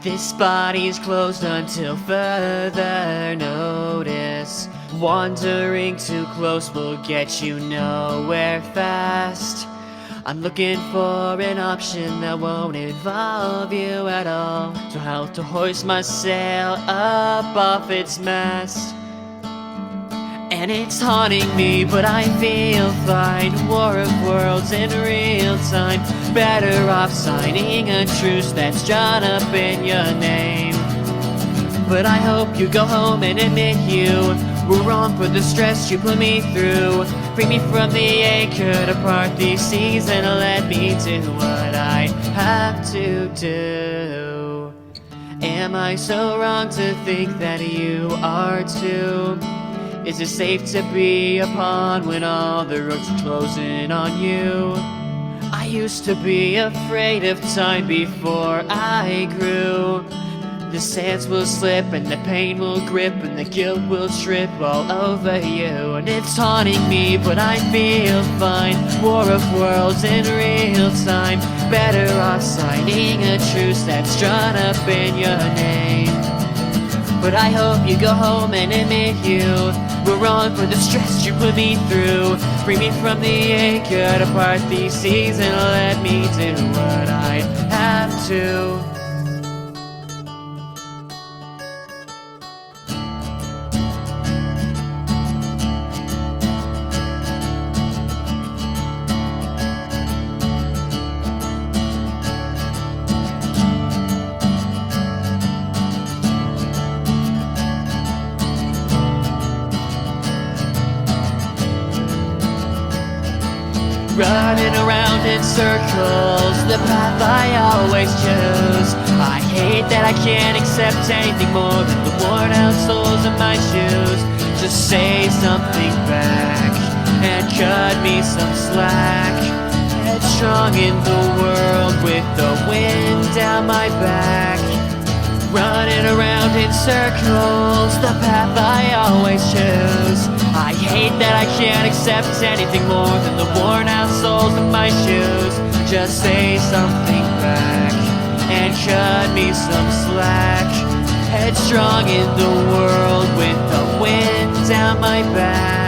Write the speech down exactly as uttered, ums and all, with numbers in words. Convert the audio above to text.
This body's closed until further notice. Wandering too close will get you nowhere fast. I'm looking for an option that won't involve you at all, so how to hoist my sail up off its mast. And it's haunting me, but I feel fine. War of worlds in real time. Better off signing a truce that's drawn up in your name. But I hope you go home and admit you were wrong for the stress you put me through. Free me from the anchor to part these seas and let me do what I have to do. Am I so wrong to think that you are too? Is it safe to be a pawn when all the roads are closing on you? I used to be afraid of time before I grew. The sands will slip and the pain will grip and the guilt will trip all over you. And it's haunting me, but I feel fine. War of worlds in real time. Better off signing a truce that's drawn up in your name. But I hope you go home and admit you were wrong for the stress you put me through. Free me from the anchor to part these seas and let me do what I have to. Running around in circles, the path I always choose. I hate that I can't accept anything more than the worn out soles of my shoes. Just say something back and cut me some slack. Headstrong in the world with the wind down my back. Running around in circles, the path I always choose. I hate that I can't accept anything more than the worn out soles of my shoes. Just say something back and cut me some slack. Headstrong in the world with the wind down my back.